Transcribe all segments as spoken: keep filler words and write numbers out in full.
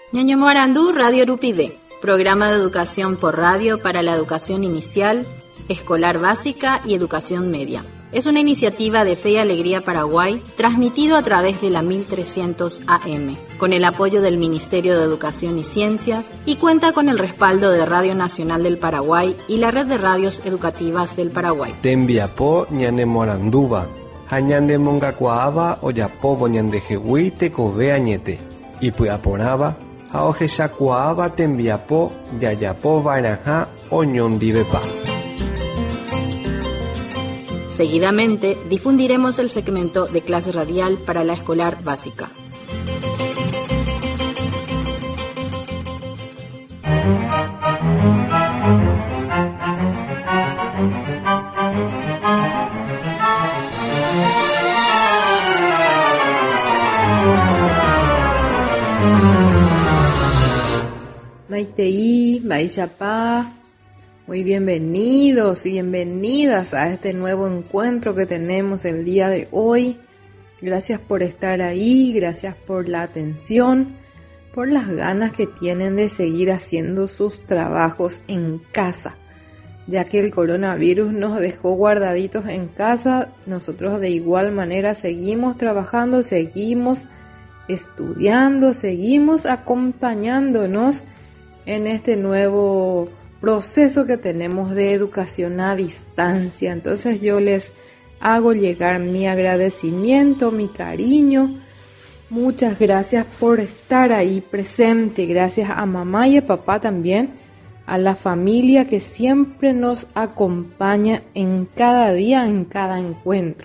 Ñañomoarandú Radio Rupide, programa de educación por radio para la educación inicial, escolar básica y educación media. Es una iniciativa de Fe y Alegría Paraguay, transmitido a través de la mil trescientos A M, con el apoyo del Ministerio de Educación y Ciencias, y cuenta con el respaldo de Radio Nacional del Paraguay y la Red de Radios Educativas del Paraguay. Tembiapó ñanemoranduba, hañandemongacuaaba oyapobo ñandejehui tekove añete, y puyaporaba, haojeshakuaaba tembiapó yayapo vairaja oñondivepa. Seguidamente, difundiremos el segmento de clase radial para la escolar básica. Maitei, Maichapá. Muy bienvenidos y bienvenidas a este nuevo encuentro que tenemos el día de hoy. Gracias por estar ahí, gracias por la atención, por las ganas que tienen de seguir haciendo sus trabajos en casa. Ya que el coronavirus nos dejó guardaditos en casa, nosotros de igual manera seguimos trabajando, seguimos estudiando, seguimos acompañándonos en este nuevo proceso que tenemos de educación a distancia. Entonces yo les hago llegar mi agradecimiento, mi cariño. Muchas gracias por estar ahí presente. Gracias a mamá y a papá también, a la familia que siempre nos acompaña en cada día, en cada encuentro.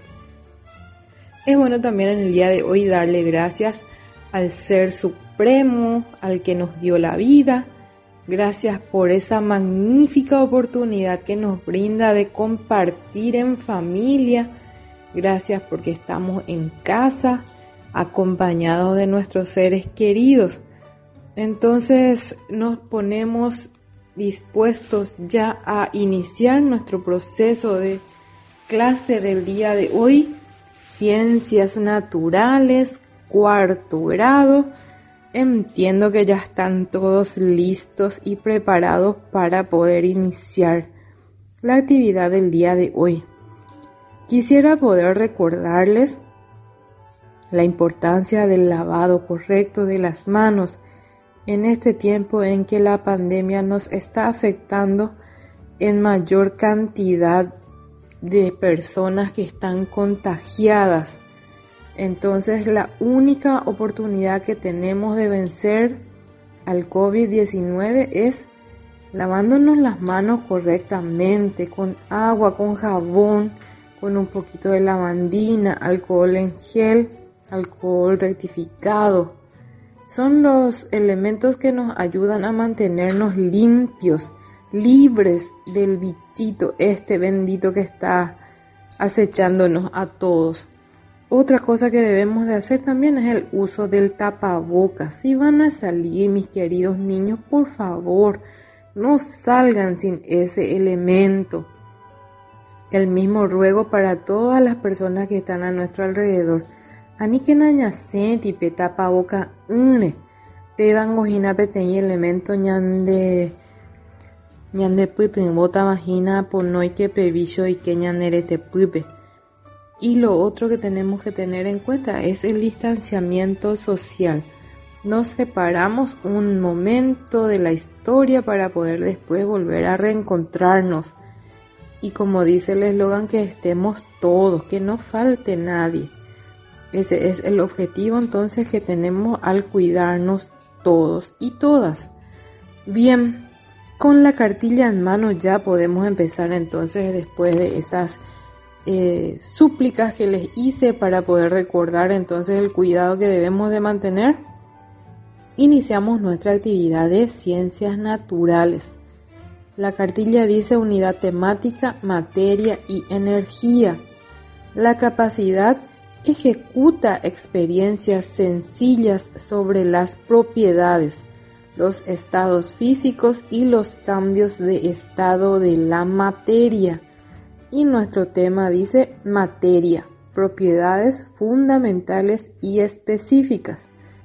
Es bueno también en el día de hoy darle gracias al Ser Supremo, al que nos dio la vida. Gracias por esa magnífica oportunidad que nos brinda de compartir en familia. Gracias porque estamos en casa, acompañados de nuestros seres queridos. Entonces nos ponemos dispuestos ya a iniciar nuestro proceso de clase del día de hoy. Ciencias naturales, cuarto grado. Entiendo que ya están todos listos y preparados para poder iniciar la actividad del día de hoy. Quisiera poder recordarles la importancia del lavado correcto de las manos en este tiempo en que la pandemia nos está afectando en mayor cantidad de personas que están contagiadas. Entonces la única oportunidad que tenemos de vencer al COVID diecinueve es lavándonos las manos correctamente, con agua, con jabón, con un poquito de lavandina, alcohol en gel, alcohol rectificado. Son los elementos que nos ayudan a mantenernos limpios, libres del bichito este bendito que está acechándonos a todos. Otra cosa que debemos de hacer también es el uso del tapabocas. Si van a salir, mis queridos niños, por favor, no salgan sin ese elemento. El mismo ruego para todas las personas que están a nuestro alrededor. Aniken añacenti pe tapaboca une. Peban gojina peteñi elemento ñande ñande puipin bota vagina ponoi que pevillo y que ñanerete puipe. Y lo otro que tenemos que tener en cuenta es el distanciamiento social. Nos separamos un momento de la historia para poder después volver a reencontrarnos. Y como dice el eslogan, que estemos todos, que no falte nadie. Ese es el objetivo entonces que tenemos al cuidarnos todos y todas. Bien, con la cartilla en mano ya podemos empezar entonces después de esas Eh, súplicas que les hice para poder recordar entonces el cuidado que debemos de mantener. Iniciamos nuestra actividad de ciencias naturales. La cartilla dice unidad temática, materia y energía. La capacidad ejecuta experiencias sencillas sobre las propiedades, los estados físicos y los cambios de estado de la materia. Y nuestro tema dice materia, propiedades fundamentales y específicas.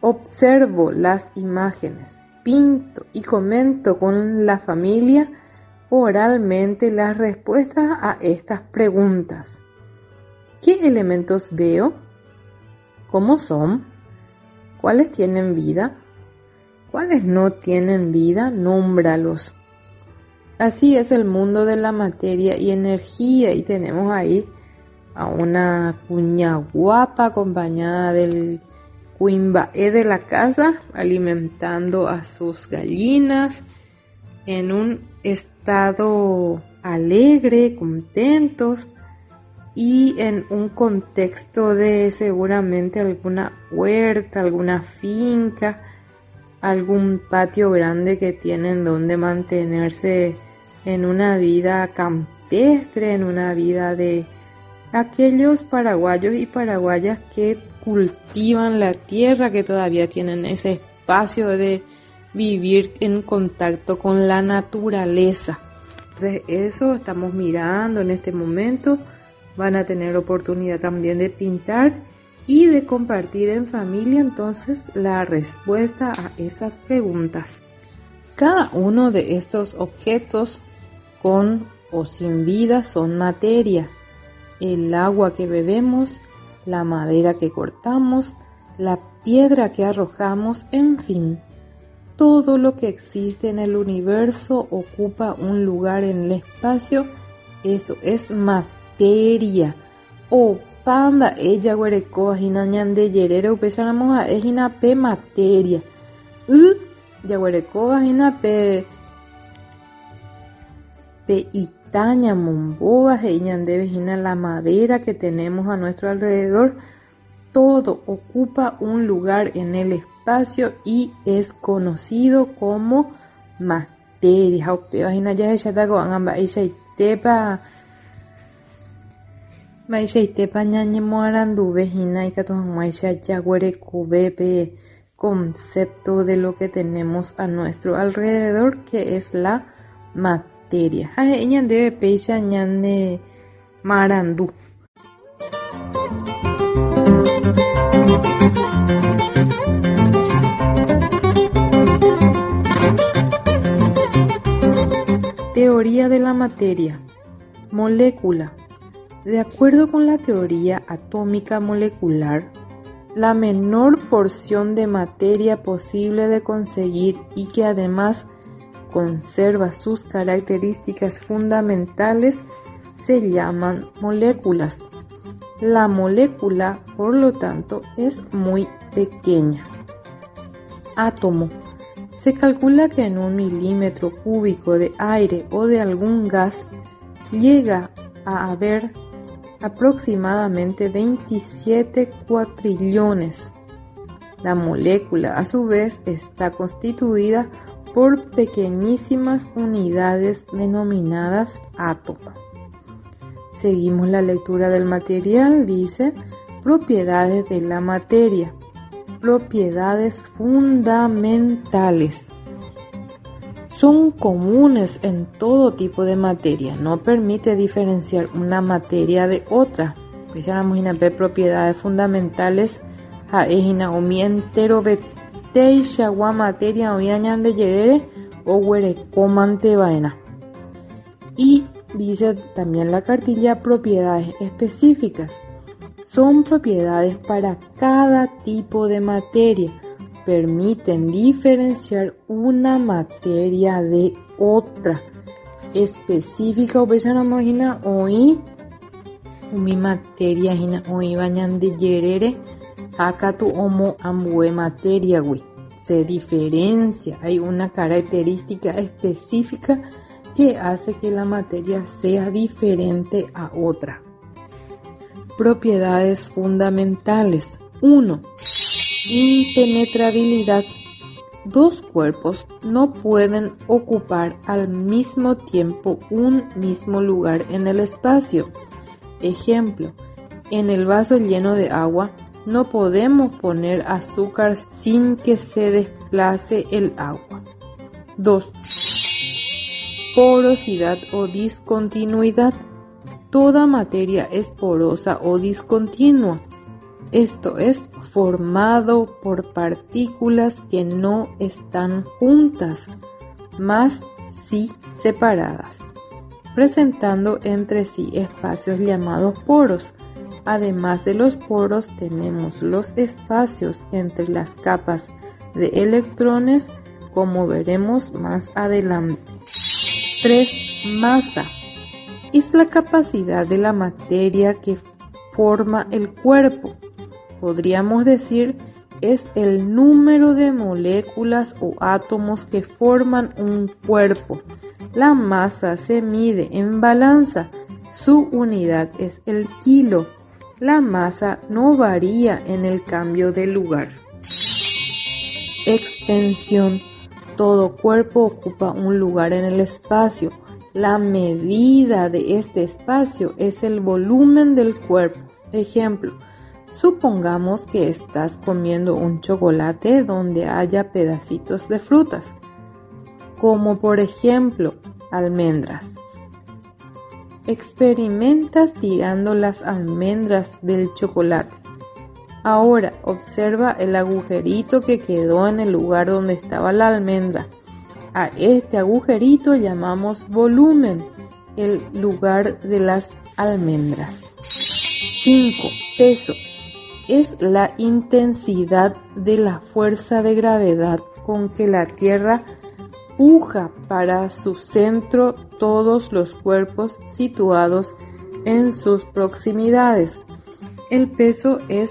observo las imágenes, pinto y comento con la familia oralmente las respuestas a estas preguntas. ¿Qué elementos veo? ¿Cómo son? ¿Cuáles tienen vida? ¿Cuáles no tienen vida? Nómbralos. Así es el mundo de la materia y energía, y tenemos ahí a una cuña guapa acompañada del cuimbaé de la casa, alimentando a sus gallinas en un estado alegre, contentos, y en un contexto de seguramente alguna huerta, alguna finca, algún patio grande que tienen donde mantenerse en una vida campestre, en una vida de aquellos paraguayos y paraguayas que cultivan la tierra, que todavía tienen ese espacio de vivir en contacto con la naturaleza. Entonces eso estamos mirando en este momento. Van a tener oportunidad también de pintar y de compartir en familia entonces la respuesta a esas preguntas. Cada uno de estos objetos con o sin vida son materia. El agua que bebemos, la madera que cortamos, la piedra que arrojamos, en fin. Todo lo que existe en el universo ocupa un lugar en el espacio. Eso es materia. O panda ella huereco ajina ñande yerere upecharamos a ejina pe materia. U ya huereco ajina pe pe itaña momboa e ñande vejina la madera que tenemos a nuestro alrededor. Todo ocupa un lugar en el espacio y es conocido como materia. Ope vejina ya ella tago anga ella itepa Maisha itepa ñañe moarandu vejina y katuan maisha yaguereco bebe concepto de lo que tenemos a nuestro alrededor, que es la materia. Haje ñande peisha ñande marandu. Teoría de la materia. Molécula. De acuerdo con la teoría atómica molecular, la menor porción de materia posible de conseguir y que además conserva sus características fundamentales se llaman moléculas. La molécula, por lo tanto, es muy pequeña. Átomo. Se calcula que en un milímetro cúbico de aire o de algún gas llega a haber aproximadamente veintisiete cuatrillones. La molécula, a su vez, está constituida por pequeñísimas unidades denominadas átomos. Seguimos la lectura del material. Dice: propiedades de la materia. Propiedades fundamentales. Son comunes en todo tipo de materia. No permite diferenciar una materia de otra. Pues ya vamos a ver propiedades fundamentales. A ejina o mi entero beteisha wa materia o yañan de yerere o huerecomante vaina. Y dice también la cartilla propiedades específicas. Son propiedades para cada tipo de materia. Permiten diferenciar una materia de otra. Específica o pesana imagina hoy mi materia hina hoy bañan de yerere acá tu homo ambue materia wi. Se diferencia, hay una característica específica que hace que la materia sea diferente a otra. Propiedades fundamentales. uno. Impenetrabilidad. Dos cuerpos no pueden ocupar al mismo tiempo un mismo lugar en el espacio. Ejemplo, en el vaso lleno de agua no podemos poner azúcar sin que se desplace el agua. dos. Porosidad o discontinuidad. Toda materia es porosa o discontinua. Esto es formado por partículas que no están juntas, mas sí separadas, presentando entre sí espacios llamados poros. Además de los poros, tenemos los espacios entre las capas de electrones, como veremos más adelante. tres. Masa. Es la capacidad de la materia que forma el cuerpo. Podríamos decir, es el número de moléculas o átomos que forman un cuerpo. La masa se mide en balanza. Su unidad es el kilo. La masa no varía en el cambio de lugar. Extensión. Todo cuerpo ocupa un lugar en el espacio. La medida de este espacio es el volumen del cuerpo. Ejemplo, supongamos que estás comiendo un chocolate donde haya pedacitos de frutas, como por ejemplo almendras. Experimentas tirando las almendras del chocolate. Ahora observa el agujerito que quedó en el lugar donde estaba la almendra. A este agujerito llamamos volumen, el lugar de las almendras. cinco. Peso. Es la intensidad de la fuerza de gravedad con que la Tierra puja para su centro todos los cuerpos situados en sus proximidades. El peso es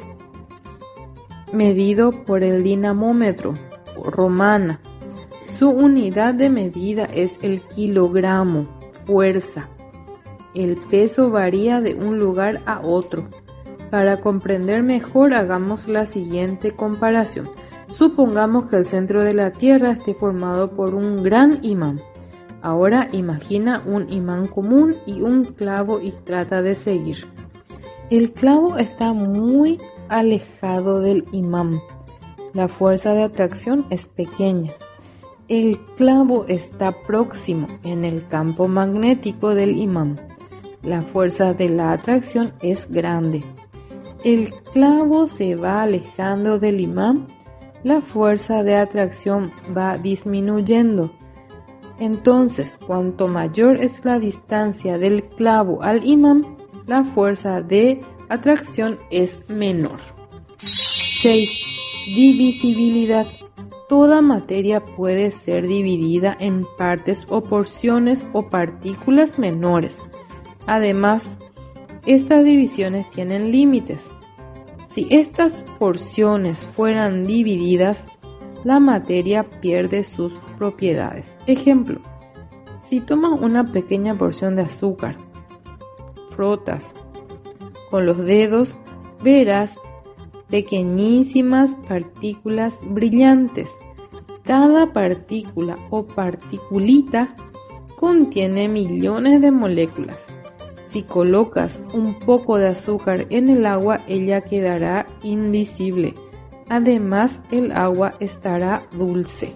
medido por el dinamómetro romana. Su unidad de medida es el kilogramo, fuerza. El peso varía de un lugar a otro. Para comprender mejor, hagamos la siguiente comparación. Supongamos que el centro de la Tierra esté formado por un gran imán. Ahora imagina un imán común y un clavo y trata de seguir. El clavo está muy alejado del imán. La fuerza de atracción es pequeña. El clavo está próximo en el campo magnético del imán. La fuerza de la atracción es grande. El clavo se va alejando del imán. La fuerza de atracción va disminuyendo. Entonces, cuanto mayor es la distancia del clavo al imán, la fuerza de atracción es menor. seis. Divisibilidad. Toda materia puede ser dividida en partes o porciones o partículas menores. Además, estas divisiones tienen límites. Si estas porciones fueran divididas, la materia pierde sus propiedades. Ejemplo, si tomas una pequeña porción de azúcar, frotas con los dedos, verás pequeñísimas partículas brillantes. Cada partícula o particulita contiene millones de moléculas. Si colocas un poco de azúcar en el agua, ella quedará invisible. Además, el agua estará dulce.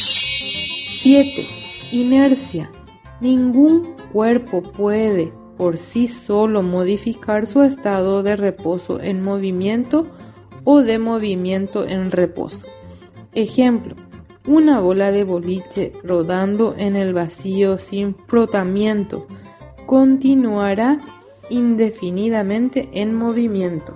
siete. Inercia. Ningún cuerpo puede por sí solo modificar su estado de reposo en movimiento o de movimiento en reposo. Ejemplo, una bola de boliche rodando en el vacío sin frotamiento continuará indefinidamente en movimiento.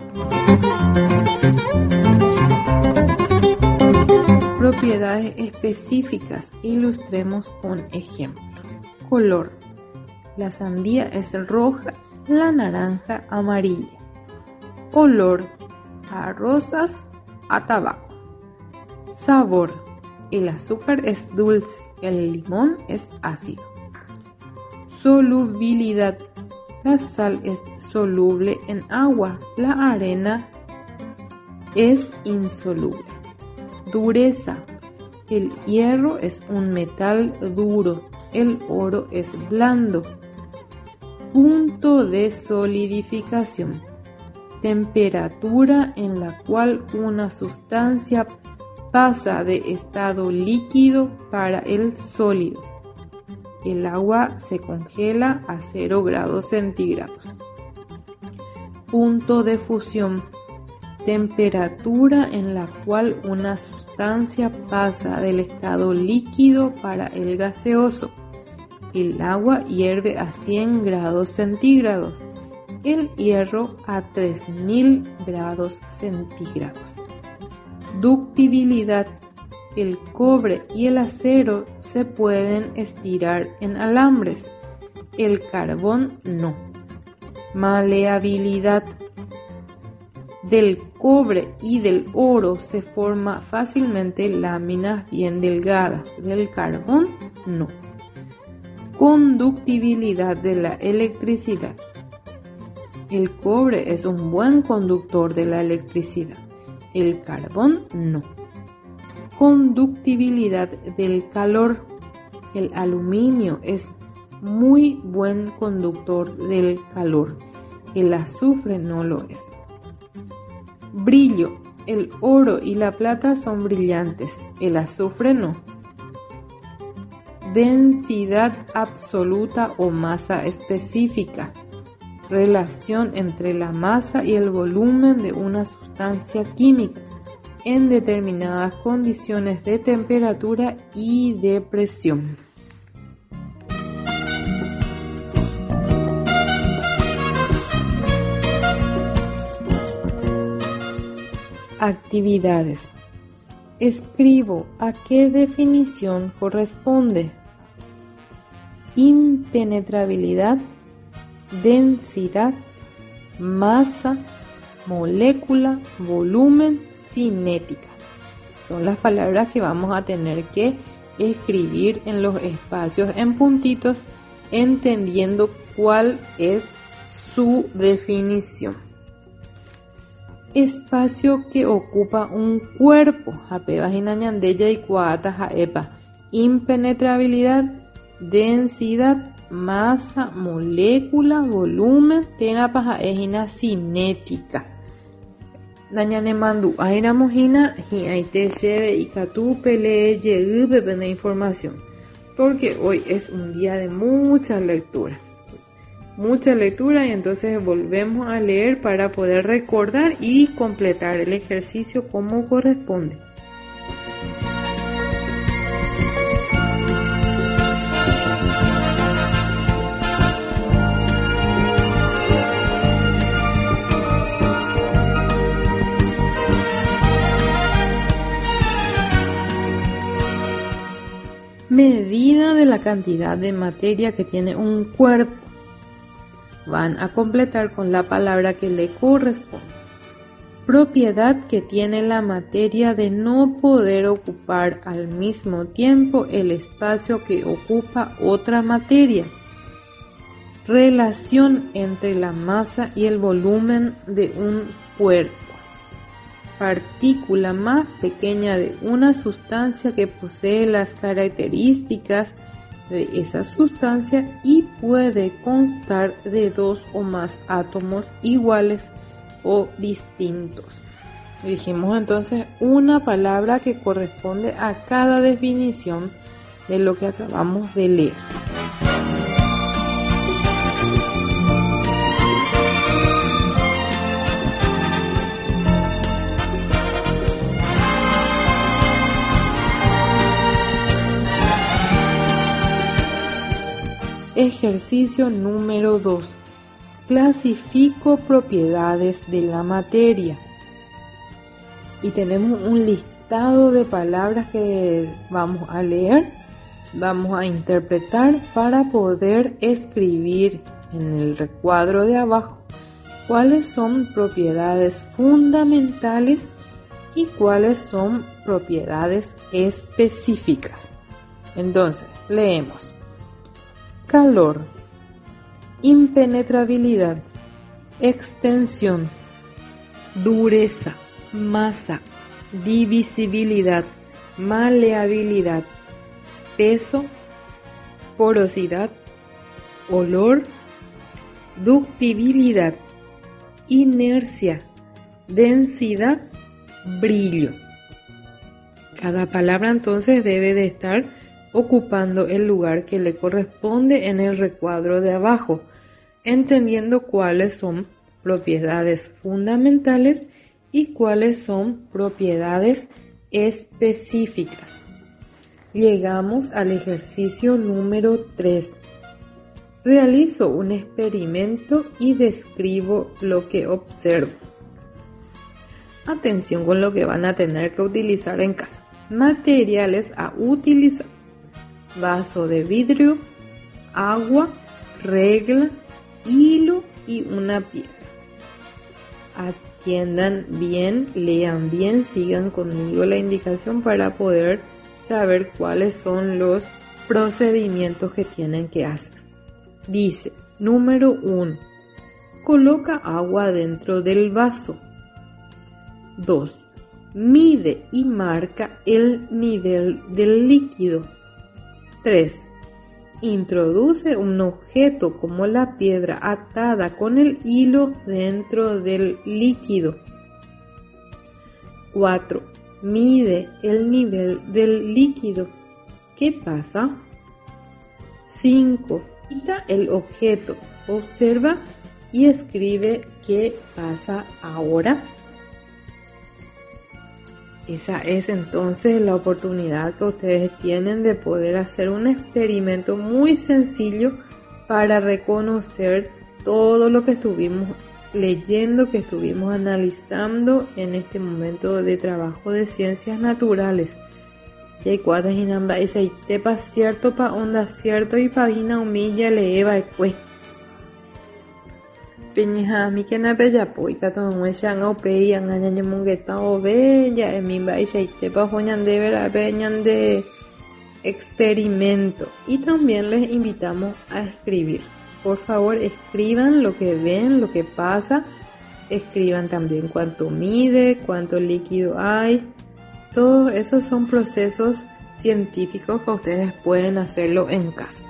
Propiedades específicas. Ilustremos un ejemplo. Color. La sandía es roja, la naranja amarilla. Olor. A rosas, a tabaco. Sabor. El azúcar es dulce, el limón es ácido. Solubilidad. La sal es soluble en agua, la arena es insoluble. Dureza. El hierro es un metal duro, el oro es blando. Punto de solidificación. Temperatura en la cual una sustancia pasa de estado líquido para el sólido. El agua se congela a cero grados centígrados. Punto de fusión. temperatura en la cual una sustancia pasa del estado líquido para el gaseoso. El agua hierve a cien grados centígrados, el hierro a tres mil grados centígrados. Ductibilidad. El cobre y el acero se pueden estirar en alambres, el carbón no. Maleabilidad. Del cobre y del oro se forma fácilmente láminas bien delgadas, del carbón no. Conductibilidad de la electricidad. El cobre es un buen conductor de la electricidad, el carbón no. Conductibilidad del calor. El aluminio es muy buen conductor del calor, el azufre no lo es. Brillo. El oro y la plata son brillantes, el azufre no. Densidad absoluta o masa específica. Relación entre la masa y el volumen de una sustancia química en determinadas condiciones de temperatura y de presión. Actividades. Escribo a qué definición corresponde. Impenetrabilidad, densidad, masa, molécula, volumen, cinética. Son las palabras que vamos a tener que escribir en los espacios en puntitos, entendiendo cuál es su definición. Espacio que ocupa un cuerpo. Impenetrabilidad, densidad, masa, molécula, volumen, tena paja ejina cinética. Nañane mandu aina mojina y aite lleve y catu pele llegue de información. Porque hoy es un día de mucha lectura. Mucha lectura y entonces volvemos a leer para poder recordar y completar el ejercicio como corresponde. Medida de la cantidad de materia que tiene un cuerpo. Van a completar con la palabra que le corresponde. Propiedad que tiene la materia de no poder ocupar al mismo tiempo el espacio que ocupa otra materia. Relación entre la masa y el volumen de un cuerpo. Partícula más pequeña de una sustancia que posee las características de esa sustancia y puede constar de dos o más átomos iguales o distintos. Dijimos entonces una palabra que corresponde a cada definición de lo que acabamos de leer. Ejercicio número dos. Clasifico propiedades de la materia. Y tenemos un listado de palabras que vamos a leer, vamos a interpretar para poder escribir en el recuadro de abajo cuáles son propiedades fundamentales y cuáles son propiedades específicas. Entonces, leemos. Calor, impenetrabilidad, extensión, dureza, masa, divisibilidad, maleabilidad, peso, porosidad, olor, ductibilidad, inercia, densidad, brillo. Cada palabra entonces debe de estar ocupando el lugar que le corresponde en el recuadro de abajo, entendiendo cuáles son propiedades fundamentales y cuáles son propiedades específicas. Llegamos al ejercicio número tres. Realizo un experimento y describo lo que observo. Atención con lo que van a tener que utilizar en casa. Materiales a utilizar: vaso de vidrio, agua, regla, hilo y una piedra. Atiendan bien, lean bien, sigan conmigo la indicación para poder saber cuáles son los procedimientos que tienen que hacer. Dice, número uno, coloca agua dentro del vaso. dos. Mide y marca el nivel del líquido. tres. Introduce un objeto como la piedra atada con el hilo dentro del líquido. cuatro. Mide el nivel del líquido. ¿Qué pasa? cinco. Quita el objeto, observa y escribe qué pasa ahora. Esa es entonces la oportunidad que ustedes tienen de poder hacer un experimento muy sencillo para reconocer todo lo que estuvimos leyendo, que estuvimos analizando en este momento de trabajo de ciencias naturales. Y cuadras y nambra ella y tepa cierto pa onda cierto y pagina humilla le eva ecue. Peña mi que na bella poita todo mueshan o pe an aña mongueta o bella en mi baisa y tepa joñan de vera peñan de experimento. Y también les invitamos a escribir. Por favor, escriban lo que ven, lo que pasa. Escriban también cuánto mide, cuánto líquido hay. Todos esos son procesos científicos que ustedes pueden hacerlo en casa.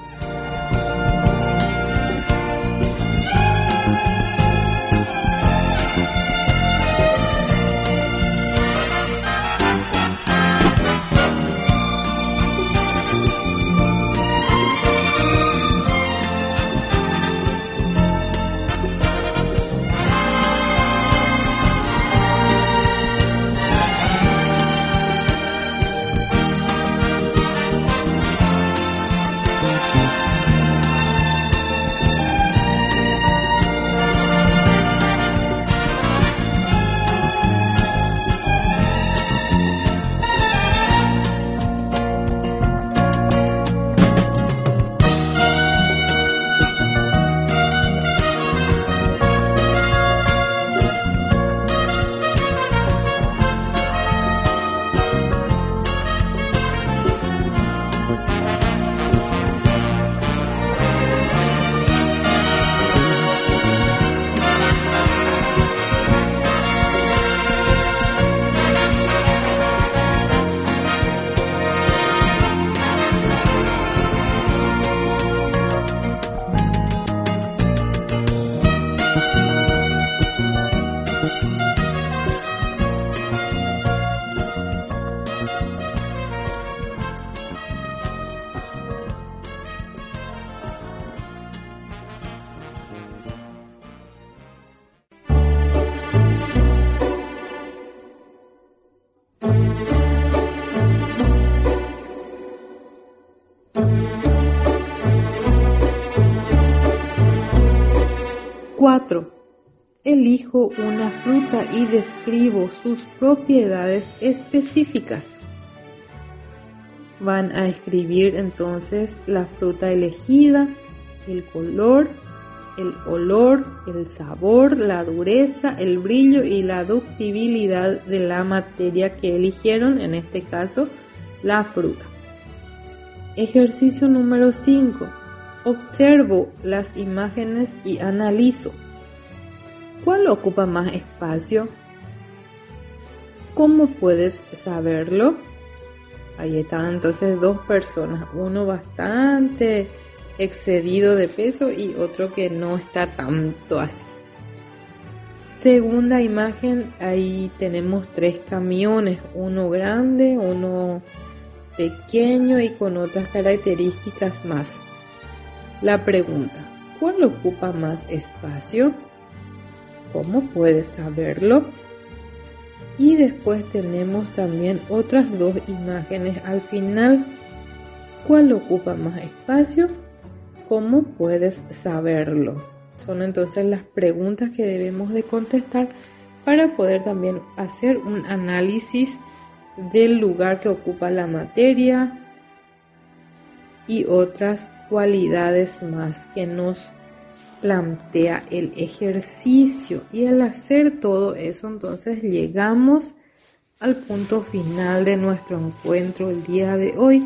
cuatro. Elijo una fruta y describo sus propiedades específicas. Van a escribir entonces la fruta elegida, el color, el olor, el sabor, la dureza, el brillo y la ductibilidad de la materia que eligieron, en este caso, la fruta. Ejercicio número cinco. Observo las imágenes y analizo. ¿Cuál ocupa más espacio? ¿Cómo puedes saberlo? Ahí están entonces dos personas, uno bastante excedido de peso y otro que no está tanto así. Segunda imagen, ahí tenemos tres camiones, uno grande, uno pequeño y con otras características más. La pregunta, ¿cuál ocupa más espacio? ¿Cómo puedes saberlo? Y después tenemos también otras dos imágenes al final. ¿Cuál ocupa más espacio? ¿Cómo puedes saberlo? Son entonces las preguntas que debemos de contestar para poder también hacer un análisis del lugar que ocupa la materia y otras cualidades más que nos plantea el ejercicio. Y al hacer todo eso, entonces llegamos al punto final de nuestro encuentro el día de hoy.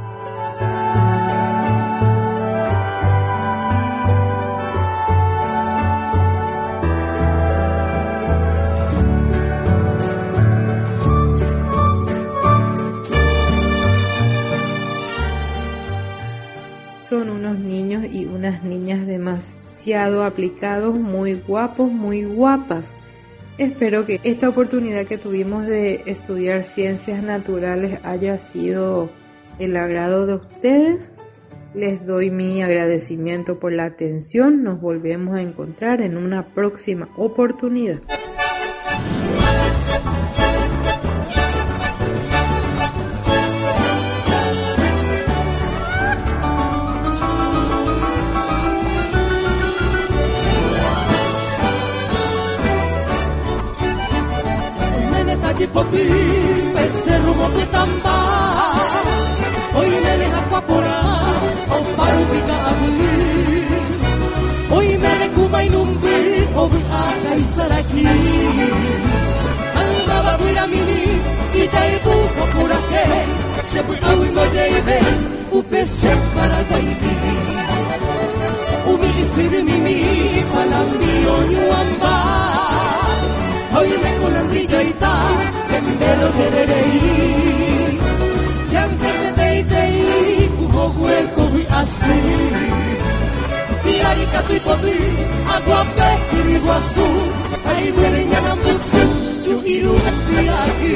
Son unos niños y unas niñas demasiado aplicados, muy guapos, muy guapas. Espero que esta oportunidad que tuvimos de estudiar ciencias naturales haya sido el agrado de ustedes. Les doy mi agradecimiento por la atención. Nos volvemos a encontrar en una próxima oportunidad. Poti becerro mo petamba hoy me deja cuapora o parupica abri hoy me de kuma inumbi o vi aka isaraki anga ba buira mimi itai bu kokura ke se bu awi mo jebe upese para guaibi umi siri mimi palambio nyuamba hoy me colandrilla y ta Pero tererei Yante me tei tei Kuho hueco vi así Iari katu ipoti Aguape iriguasu Ai guere nyanambusu Chu iru piraki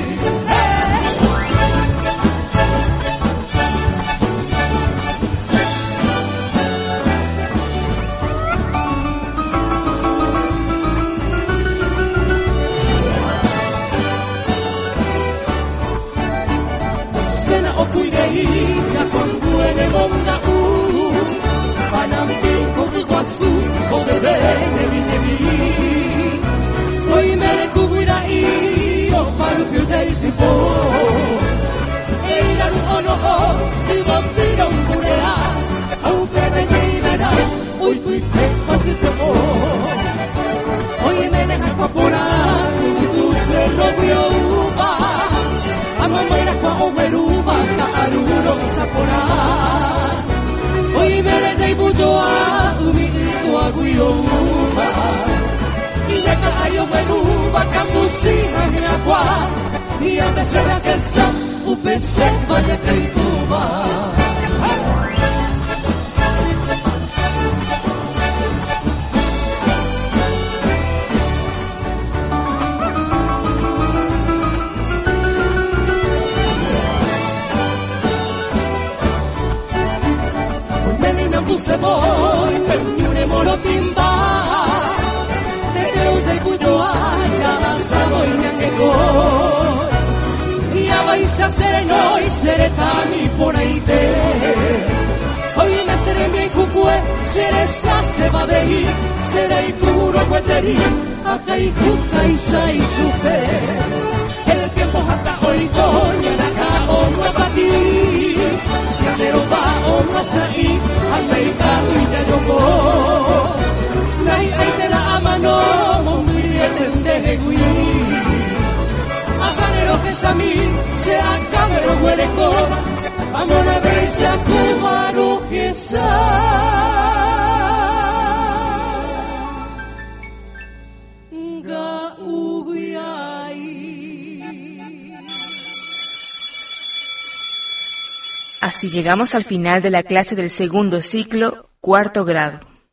Ika con buene monga u Panampi con tu guasu O bebé nevi nevi Hoy me de kubira i O parupio del tipo Eiraru ono o I bambira un kurea Au bebé neivera Uy kui pe patito o Hoy me de aquapora Kui tu se lo vio uva Amamaira kwa omeruba Aruro sapora Hoy vere dei bujoa umi iko aguioma Ineka ayo meruba kambusi magra kwa Ni ante será que sa upese vaya teituba Se voy, peñure morotimba De teuta y cuyoa Cabasa voy ñangueco Y a vais a sereno y seretami por ahí te Hoy me seré mi cucue Seresa se va a ver Seré y puro cueteri Aja y cuca y sa y supe El tiempo hasta hoy coña la cao no pa' ti Pero va o masai Alaika uita yoko Nai aite la amano Momiri etende gui Akanero que sami Se akamero huereko Amona beisa kumaro que sa Ga uguiai Así llegamos al final de la clase del segundo ciclo, cuarto grado.